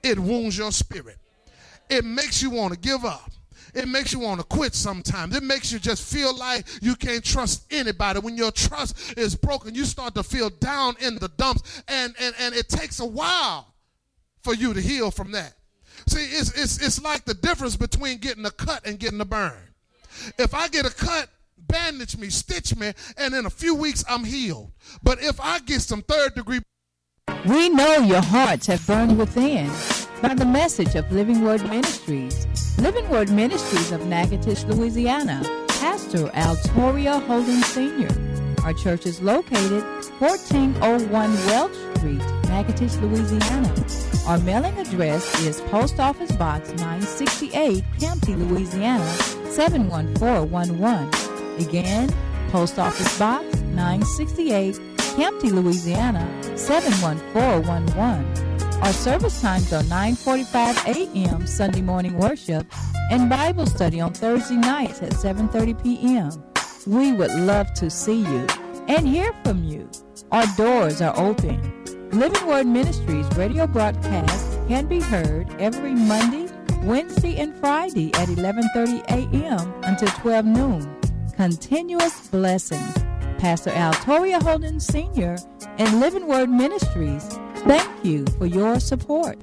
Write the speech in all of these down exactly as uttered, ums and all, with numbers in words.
it wounds your spirit. It makes you want to give up. It makes you want to quit sometimes. It makes you just feel like you can't trust anybody. When your trust is broken, you start to feel down in the dumps, and, and, and it takes a while for you to heal from that. See, it's, it's, it's like the difference between getting a cut and getting a burn. If I get a cut, bandage me, stitch me, and in a few weeks I'm healed. But if I get some third degree... We know your hearts have burned within by the message of Living Word Ministries. Living Word Ministries of Natchitoches, Louisiana. Pastor Altoria Holden Senior Our church is located fourteen oh one Welch Street, Natchitoches, Louisiana. Our mailing address is Post Office Box nine sixty-eight, Campty, Louisiana, seven one four one one. Again, Post Office Box nine sixty-eight, Campty, Louisiana, seven one four one one. Our service times are nine forty-five a.m. Sunday morning worship and Bible study on Thursday nights at seven thirty p.m. We would love to see you and hear from you. Our doors are open. Living Word Ministries radio broadcast can be heard every Monday, Wednesday, and Friday at eleven thirty a.m. until twelve noon. Continuous blessings. Pastor Altoria Holden Senior and Living Word Ministries, thank you for your support.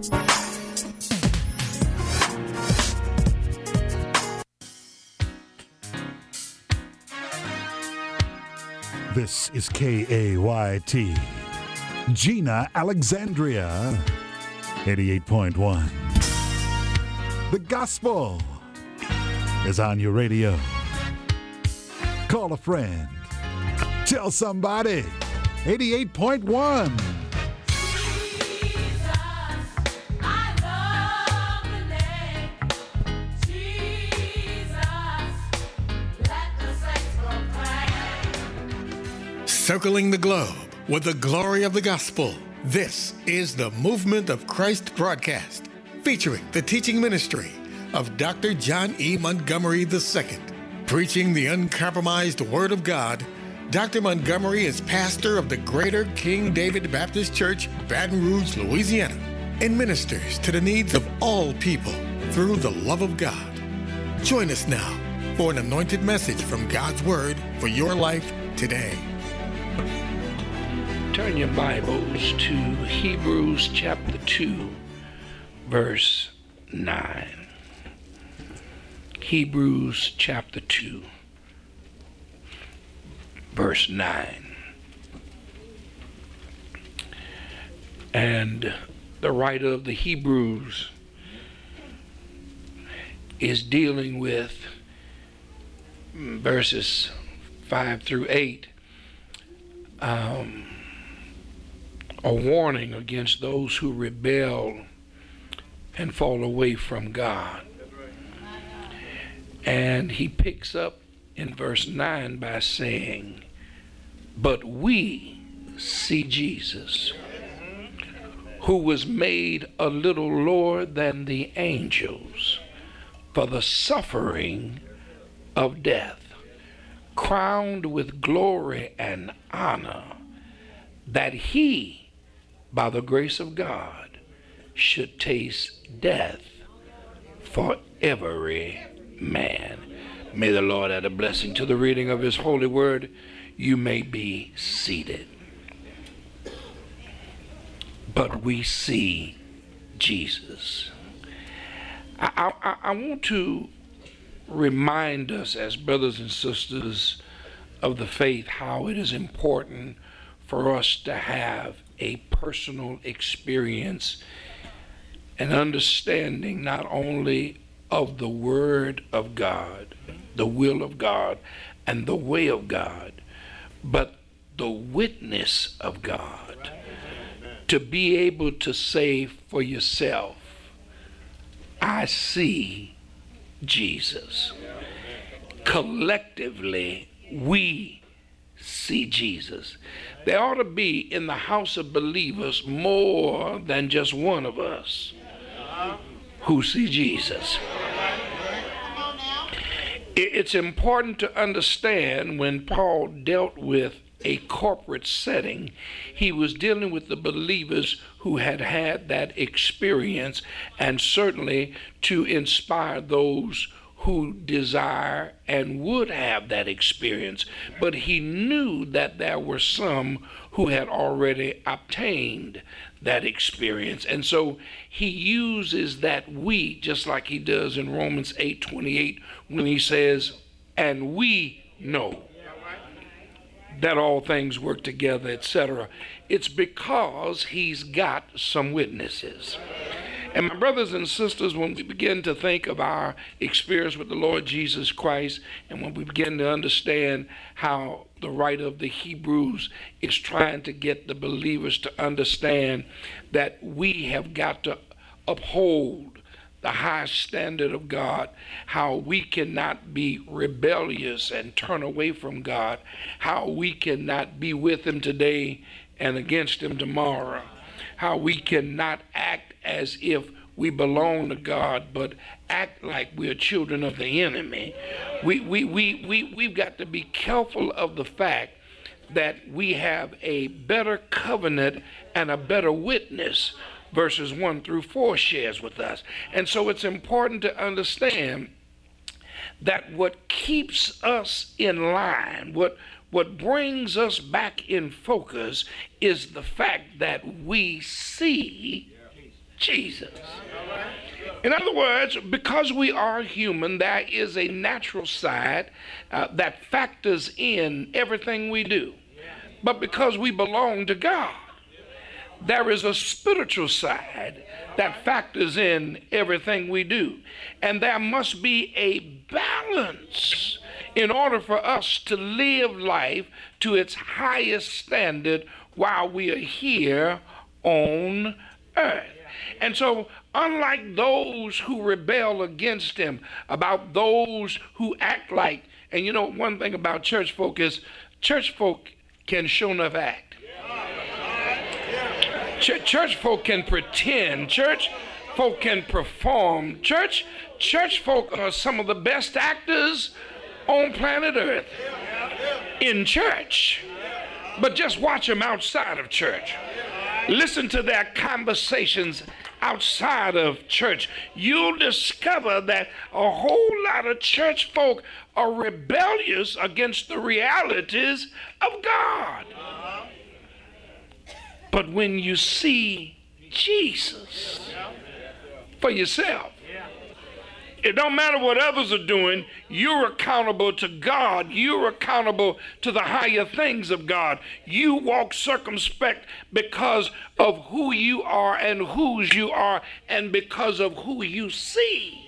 This is K A Y T, Gina, Alexandria, eighty-eight point one. The gospel is on your radio. Call a friend. Tell somebody. eighty-eight point one. Circling the globe with the glory of the gospel. This is the Movement of Christ broadcast, featuring the teaching ministry of Doctor John E. Montgomery the Second. Preaching the uncompromised Word of God, Doctor Montgomery is pastor of the Greater King David Baptist Church, Baton Rouge, Louisiana, and ministers to the needs of all people through the love of God. Join us now for an anointed message from God's Word for your life today. Turn your Bibles to Hebrews chapter two, verse nine. Hebrews chapter two, verse nine. And the writer of the Hebrews is dealing with verses five through eight, um, a warning against those who rebel and fall away from God. And he picks up in verse nine by saying, but we see Jesus, who was made a little lower than the angels for the suffering of death, crowned with glory and honor, that he, by the grace of God, should taste death for every man. May the Lord add a blessing to the reading of his holy word. You may be seated. But we see Jesus. I, I, I want to remind us as brothers and sisters of the faith how it is important for us to have a personal experience and understanding not only of the Word of God, the will of God, and the way of God, but the witness of God. To be able to say for yourself, I see Jesus. Collectively, we see Jesus. There ought to be in the house of believers more than just one of us who see Jesus. It's important to understand when Paul dealt with a corporate setting. He was dealing with the believers who had had that experience, and certainly to inspire those who desire and would have that experience. But he knew that there were some who had already obtained that experience. And so he uses that we, just like he does in Romans eight twenty-eight, when he says, and we know that all things work together, et cetera. It's because he's got some witnesses. And my brothers and sisters, when we begin to think of our experience with the Lord Jesus Christ, and when we begin to understand how the writer of the Hebrews is trying to get the believers to understand that we have got to uphold the high standard of God, how we cannot be rebellious and turn away from God, how we cannot be with him today and against him tomorrow, how we cannot act as if we belong to God, but act like we're children of the enemy. We, we, we, we, we've got to be careful of the fact that we have a better covenant and a better witness verses one through four shares with us. And so it's important to understand that what keeps us in line, what what brings us back in focus, is the fact that we see Jesus. In other words, because we are human, there is a natural side uh, that factors in everything we do. But because we belong to God, there is a spiritual side that factors in everything we do. And there must be a balance in order for us to live life to its highest standard while we are here on earth. And so, unlike those who rebel against him, about those who act like, and you know, one thing about church folk is, church folk can sure enough act. Ch- church folk can pretend. Church folk can perform. Church, church folk are some of the best actors on planet Earth in church. But just watch them outside of church. Listen to their conversations outside of church. You'll discover that a whole lot of church folk are rebellious against the realities of God. But when you see Jesus for yourself, it don't matter what others are doing, you're accountable to God. You're accountable to the higher things of God. You walk circumspect because of who you are and whose you are, and because of who you see.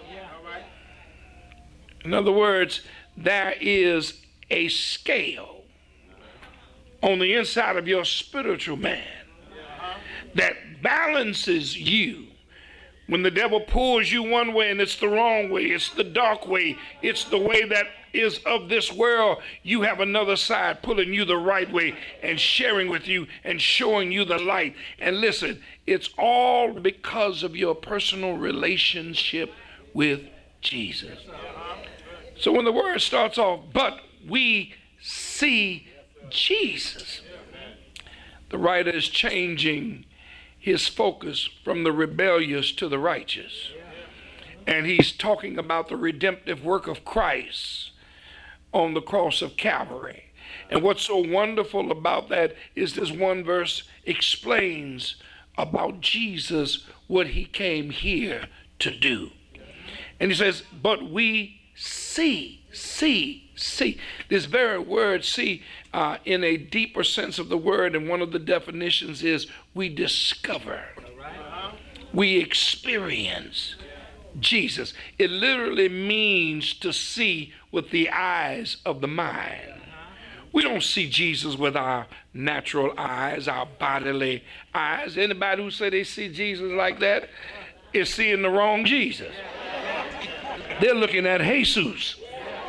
In other words, there is a scale on the inside of your spiritual man that balances you. When the devil pulls you one way and it's the wrong way, it's the dark way, it's the way that is of this world, you have another side pulling you the right way and sharing with you and showing you the light. And listen, it's all because of your personal relationship with Jesus. So when the word starts off, but we see Jesus, the writer is changing his focus from the rebellious to the righteous. And he's talking about the redemptive work of Christ on the cross of Calvary. And what's so wonderful about that is this one verse explains about Jesus, what he came here to do. And he says, but we see, see, see. This very word see, uh, in a deeper sense of the word, and one of the definitions is we discover, we experience Jesus. It literally means to see with the eyes of the mind. We don't see Jesus with our natural eyes, our bodily eyes. Anybody who say they see Jesus like that is seeing the wrong Jesus. They're looking at Jesus.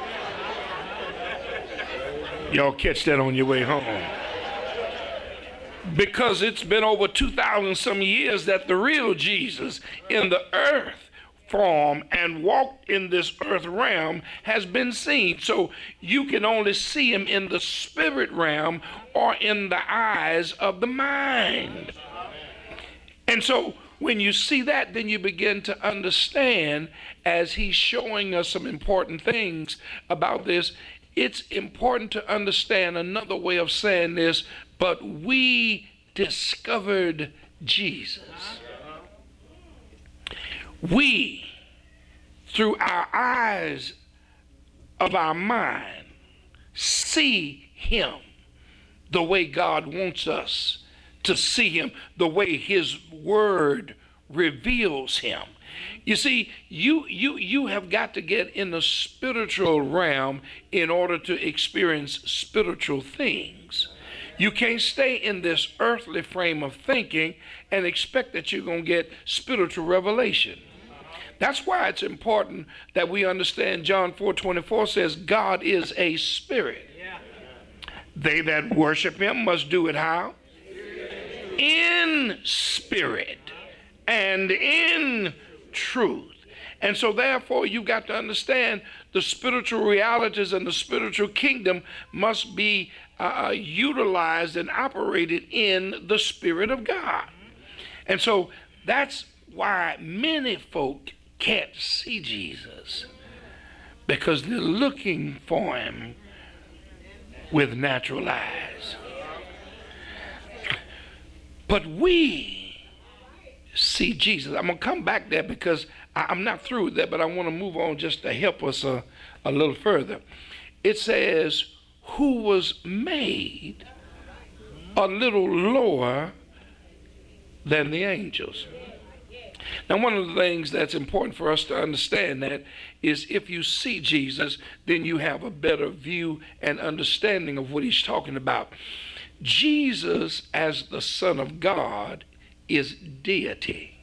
Y'all catch that on your way home. Because it's been over two thousand some years that the real Jesus in the earth form and walked in this earth realm has been seen. So you can only see him in the spirit realm or in the eyes of the mind. And so when you see that, then you begin to understand, as he's showing us some important things about this, it's important to understand another way of saying this, but we discovered Jesus. We, through our eyes of our mind, see him the way God wants us to see him, the way his word reveals him. You see, you you you have got to get in the spiritual realm in order to experience spiritual things. You can't stay in this earthly frame of thinking and expect that you're going to get spiritual revelation. That's why it's important that we understand John four twenty-four says God is a spirit. They that worship him must do it how? In spirit and in truth. And so therefore you've got to understand the spiritual realities and the spiritual kingdom must be uh, utilized and operated in the Spirit of God. And so that's why many folk can't see Jesus, because they're looking for him with natural eyes. But we see Jesus. I'm going to come back there because I, I'm not through with that, but I want to move on just to help us a, a little further. It says, who was made a little lower than the angels. Now, one of the things that's important for us to understand that is if you see Jesus, then you have a better view and understanding of what he's talking about. Jesus, as the Son of God, is deity.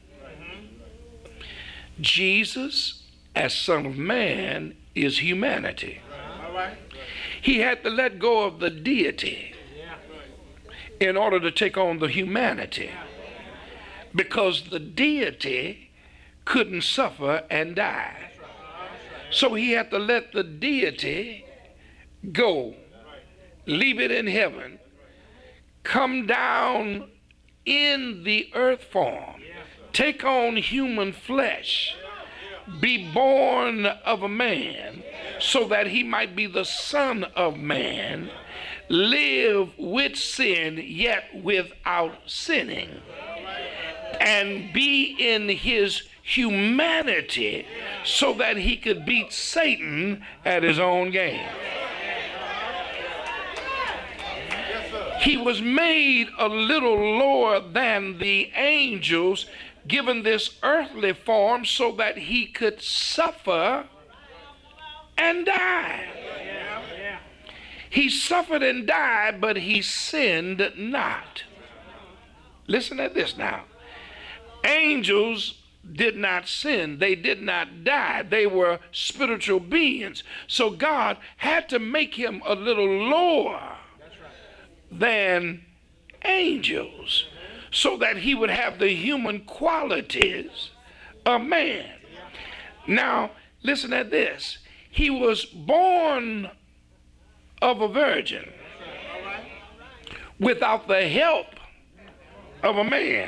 Jesus, as Son of Man, is humanity. He had to let go of the deity in order to take on the humanity, because the deity couldn't suffer and die. So he had to let the deity go, leave it in heaven, come down in the earth form, take on human flesh, be born of a man so that he might be the Son of Man, live with sin yet without sinning, and be in his humanity so that he could beat Satan at his own game. He was made a little lower than the angels, given this earthly form so that he could suffer and die. He suffered and died, but he sinned not. Listen at this now. Angels did not sin. They did not die. They were spiritual beings. So God had to make him a little lower than angels so that he would have the human qualities of man. Now, listen at this. He was born of a virgin without the help of a man.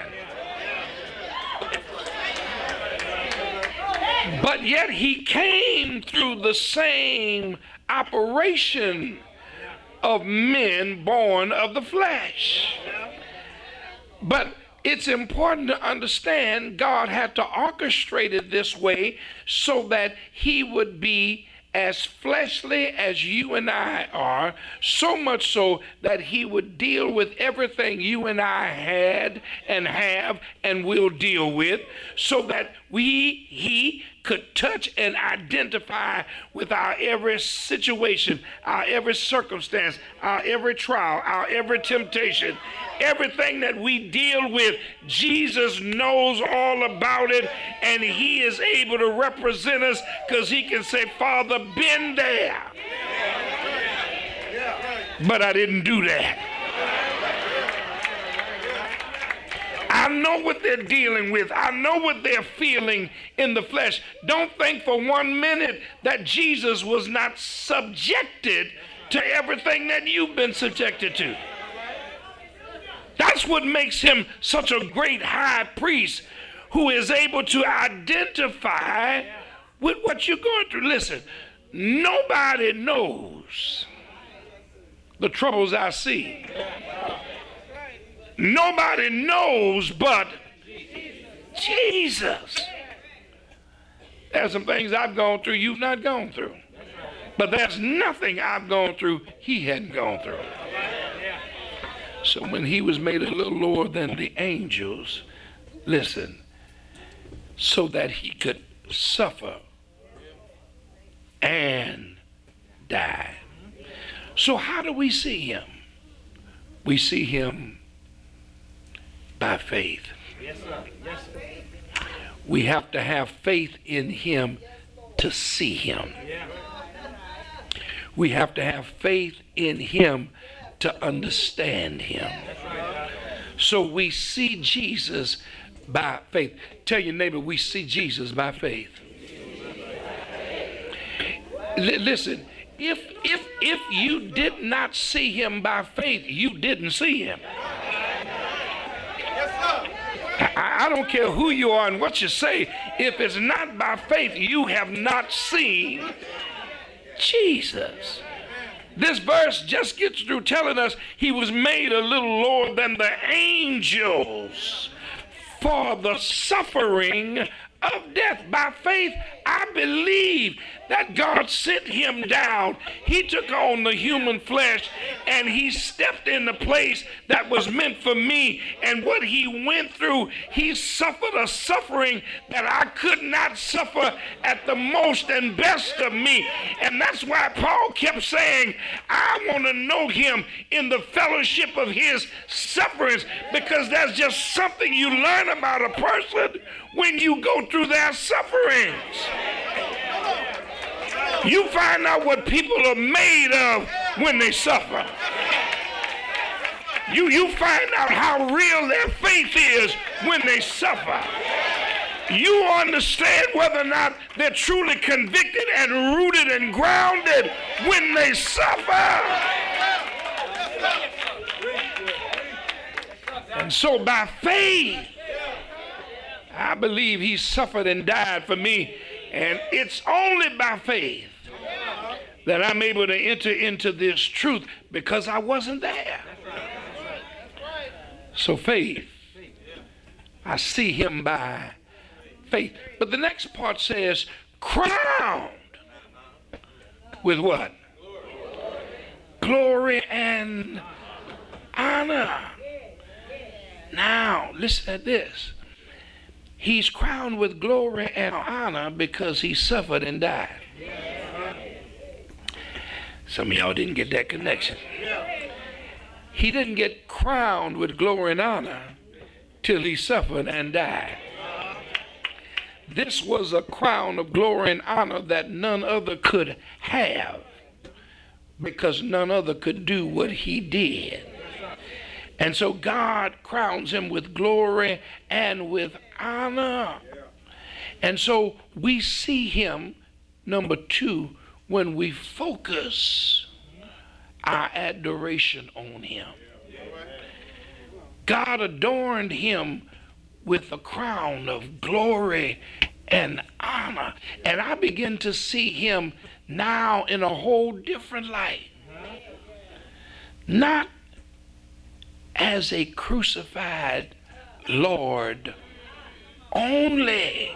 But yet he came through the same operation of men born of the flesh. But it's important to understand God had to orchestrate it this way so that he would be as fleshly as you and I are, so much so that he would deal with everything you and I had and have and will deal with, so that we, he could touch and identify with our every situation, our every circumstance, our every trial, our every temptation. Everything that we deal with, Jesus knows all about it, and he is able to represent us because he can say, Father, been there, but I didn't do that. I know what they're dealing with. I know what they're feeling in the flesh. Don't think for one minute that Jesus was not subjected to everything that you've been subjected to. That's what makes him such a great high priest, who is able to identify with what you're going through. Listen, nobody knows the troubles I see. Nobody knows but Jesus. There's some things I've gone through you've not gone through. But there's nothing I've gone through he hadn't gone through. So when he was made a little lower than the angels, listen, so that he could suffer and die. So how do we see him? We see him by faith. Yes, sir. Yes, sir. We have to have faith in him to see him. Yeah. We have to have faith in him to understand him. So we see Jesus by faith. Tell your neighbor, we see Jesus by faith. L- listen, if if if you did not see him by faith, you didn't see him. I, I don't care who you are and what you say. If it's not by faith, you have not seen Jesus. This verse just gets through telling us he was made a little lower than the angels for the suffering of death. By faith, I believe that God sent him down. He took on the human flesh and he stepped in the place that was meant for me. And what he went through, he suffered a suffering that I could not suffer at the most and best of me. And that's why Paul kept saying, I want to know him in the fellowship of his sufferings, because there's just something you learn about a person when you go through their sufferings. You find out what people are made of when they suffer. You, you find out how real their faith is when they suffer. You understand whether or not they're truly convicted and rooted and grounded when they suffer. And so by faith, I believe he suffered and died for me. And it's only by faith that I'm able to enter into this truth, because I wasn't there. So faith, I see him by faith. But the next part says, crowned with what? Glory and honor. Now, listen at this. He's crowned with glory and honor because he suffered and died. Some of y'all didn't get that connection. He didn't get crowned with glory and honor till he suffered and died. This was a crown of glory and honor that none other could have, because none other could do what he did. And so God crowns him with glory and with honor. And so we see him, number two, when we focus our adoration on him. God adorned him with a crown of glory and honor. And I begin to see him now in a whole different light. Not as a crucified Lord only,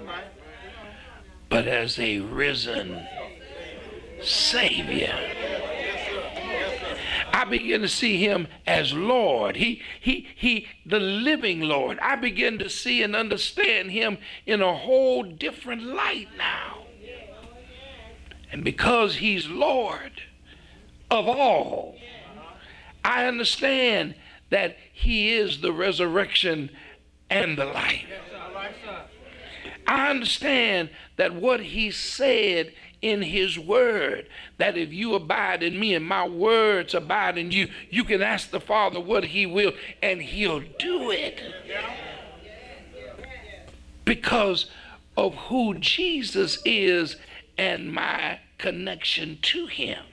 but as a risen Savior. I begin to see him as Lord. He, he, he, the living Lord. I begin to see and understand him in a whole different light now. And because he's Lord of all, I understand that he is the resurrection and the life. I understand that what he said in his word that if you abide in me and my words abide in you, you can ask the Father what he will and he'll do it. Because of who Jesus is and my connection to him.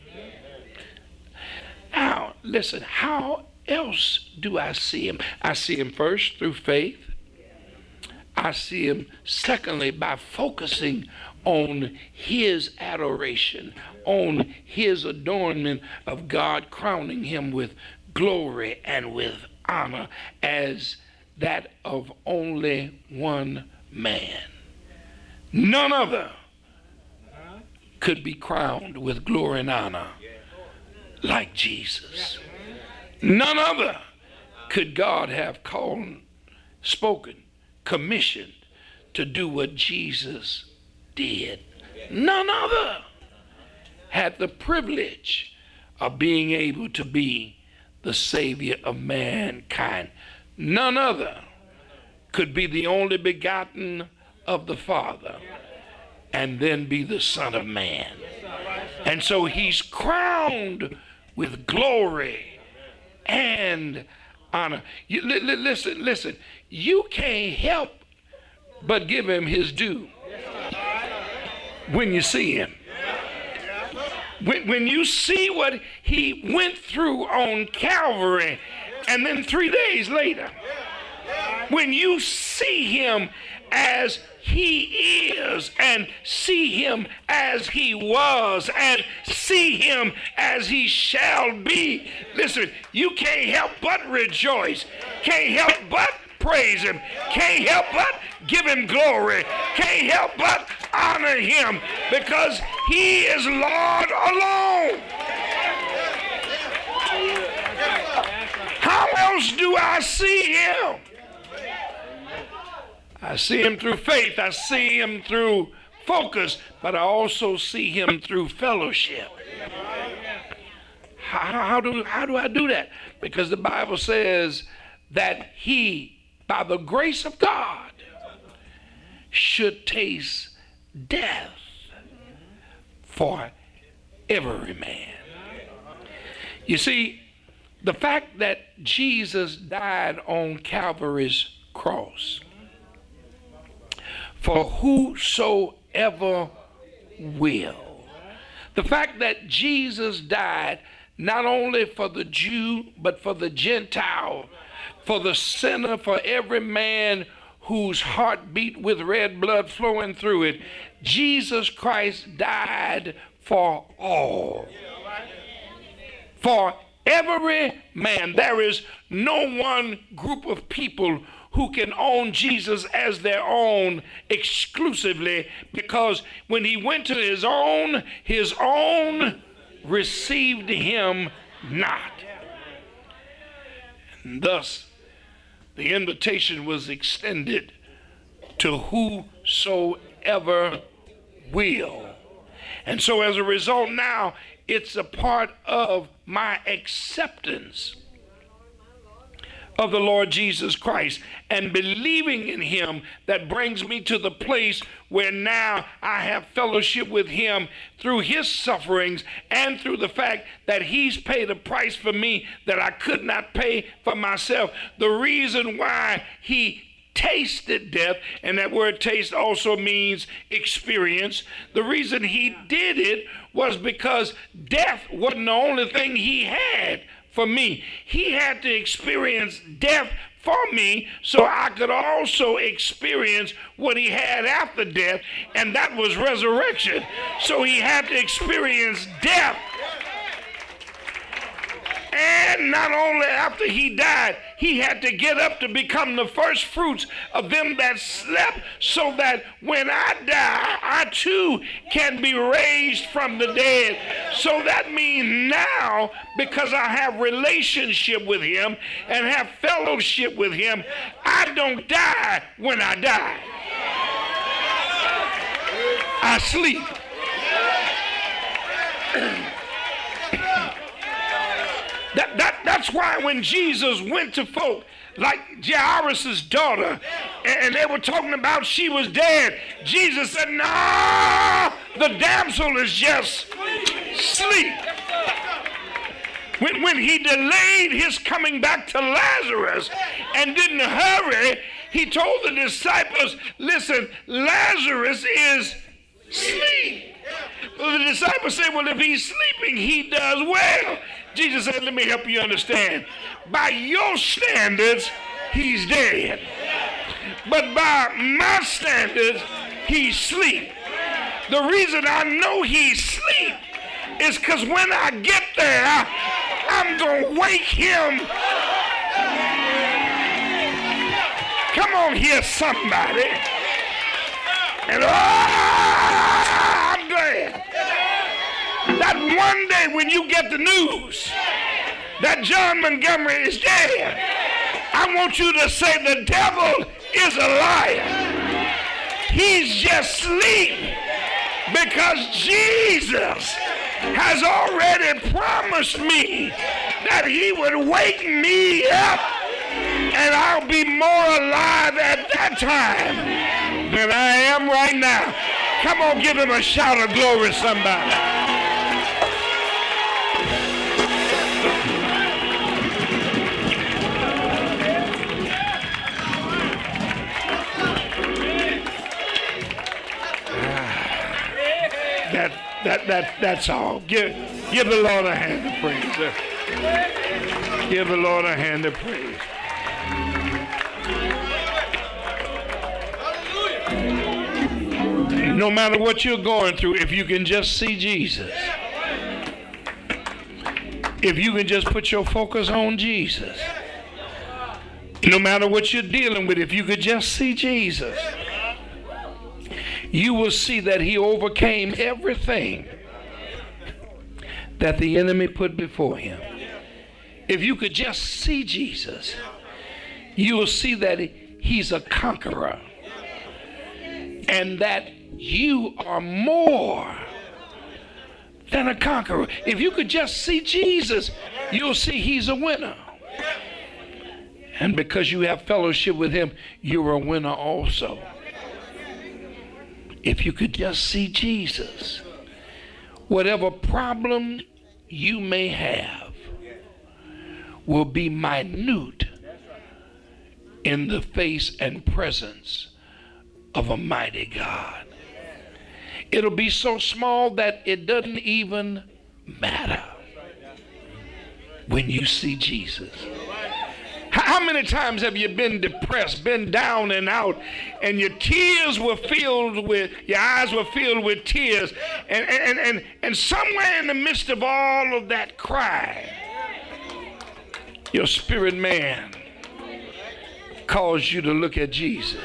Now, listen, how else do I see him? I see him first through faith. I see him secondly by focusing on his adoration, on his adornment of God crowning him with glory and with honor as that of only one man. None other could be crowned with glory and honor like Jesus. None other could God have called, spoken, commissioned to do what Jesus did. None other had the privilege of being able to be the Savior of mankind. None other could be the only begotten of the Father and then be the Son of Man. And so he's crowned with glory and honor. You, li- li- listen, listen. You can't help but give him his due when you see him. When, when you see what he went through on Calvary, and then three days later, when you see him as he is and see him as he was and see him as he shall be, listen, you can't help but rejoice, can't help but praise him, can't help but give him glory, can't help but honor him, because he is Lord alone. How else do I see him? I see him through faith, I see him through focus, but I also see him through fellowship. How, how, do, how do I do that? Because the Bible says that he, by the grace of God, should taste death for every man. You see, the fact that Jesus died on Calvary's cross for whosoever will. The fact that Jesus died not only for the Jew, but for the Gentile, for the sinner, for every man whose heart beat with red blood flowing through it. Jesus Christ died for all. For every man. There is no one group of people who can own Jesus as their own exclusively, because when he went to his own, his own received him not. And thus, the invitation was extended to whosoever will. And so as a result, now it's a part of my acceptance of the Lord Jesus Christ and believing in him that brings me to the place where now I have fellowship with him through his sufferings and through the fact that he's paid a price for me that I could not pay for myself. The reason why he tasted death, and that word taste also means experience. The reason he did it was because death wasn't the only thing he had for me. He had to experience death for me so I could also experience what he had after death, and that was resurrection. So he had to experience death. And not only after he died, he had to get up to become the first fruits of them that slept, so that when I die, I too can be raised from the dead. So that means now, because I have relationship with him and have fellowship with him, I don't die when I die. I sleep. That, that, that's why when Jesus went to folk like Jairus' daughter, and, and they were talking about she was dead, Jesus said, no, The damsel is just asleep. When, when he delayed his coming back to Lazarus and didn't hurry, he told the disciples, listen, Lazarus is asleep. Well, the disciples said, well, if he's sleeping, he does well. Jesus said, let me help you understand. By your standards, he's dead. But by my standards, he's asleep. The reason I know he's asleep is because when I get there, I'm going to wake him. Come on here, somebody. And oh, I'm glad that one day when you get the news that John Montgomery is dead, I want you to say the devil is a liar. He's just asleep because Jesus has already promised me that he would wake me up and I'll be more alive at that time than I am right now. Come on, give him a shout of glory, somebody. That, that, that, that's all. Give, give the Lord a hand of praise. Sir. Give the Lord a hand of praise. No matter what you're going through, if you can just see Jesus, if you can just put your focus on Jesus, no matter what you're dealing with, if you could just see Jesus, you will see that he overcame everything that the enemy put before him. If you could just see Jesus, you will see that he's a conqueror and that you are more than a conqueror. If you could just see Jesus, you'll see he's a winner. And because you have fellowship with him, you're a winner also. If you could just see Jesus, whatever problem you may have will be minute in the face and presence of a mighty God. It'll be so small that it doesn't even matter when you see Jesus. How many times have you been depressed, been down and out, and your tears were filled with, your eyes were filled with tears, and, and, and, and somewhere in the midst of all of that cry, your spirit man caused you to look at Jesus.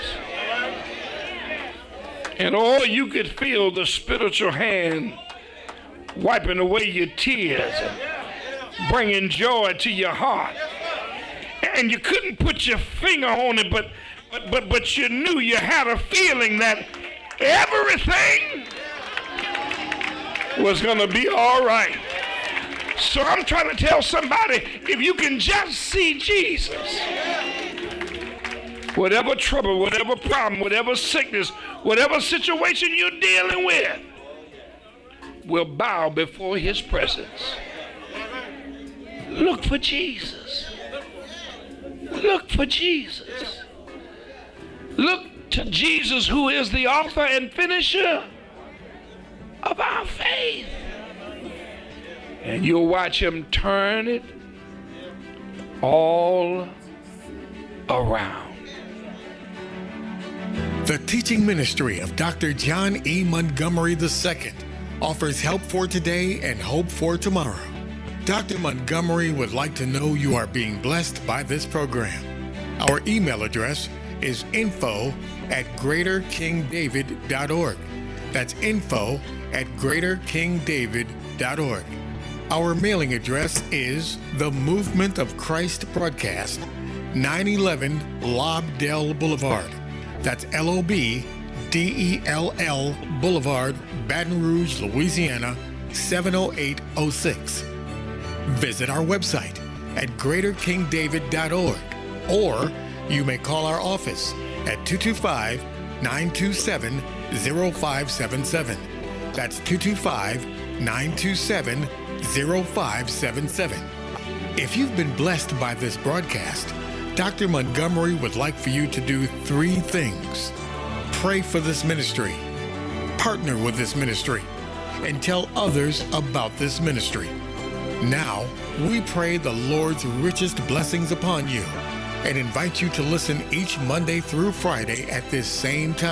And all you could feel the spiritual hand wiping away your tears and bringing joy to your heart. And you couldn't put your finger on it, but, but, but, but you knew, you had a feeling that everything was going to be all right. So I'm trying to tell somebody, if you can just see Jesus, whatever trouble, whatever problem, whatever sickness, whatever situation you're dealing with, will bow before his presence. Look for Jesus. Look for Jesus. Look to Jesus, who is the author and finisher of our faith. And you'll watch him turn it all around. The teaching ministry of Doctor John E. Montgomery the Second offers help for today and hope for tomorrow. Doctor Montgomery would like to know you are being blessed by this program. Our email address is info at greater king david dot org. That's info at greater king david dot org. Our mailing address is The Movement of Christ Broadcast, nine eleven Lobdell Boulevard. That's L O B D E L L Boulevard, Baton Rouge, Louisiana, seven oh eight oh six. Visit our website at greater king david dot org, or you may call our office at two two five, nine two seven, oh five seven seven. That's two two five, nine two seven, zero five seven seven. If you've been blessed by this broadcast, Doctor Montgomery would like for you to do three things. Pray for this ministry, partner with this ministry, and tell others about this ministry. Now, we pray the Lord's richest blessings upon you and invite you to listen each Monday through Friday at this same time.